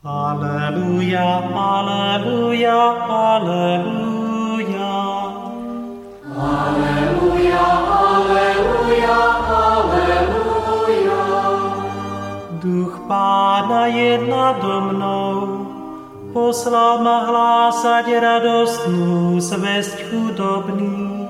Aleluja, aleluja, aleluja. Aleluja, aleluja, aleluja. Duch Pána je nado mnou, poslal ma hlásať radostnú zvesť chudobným.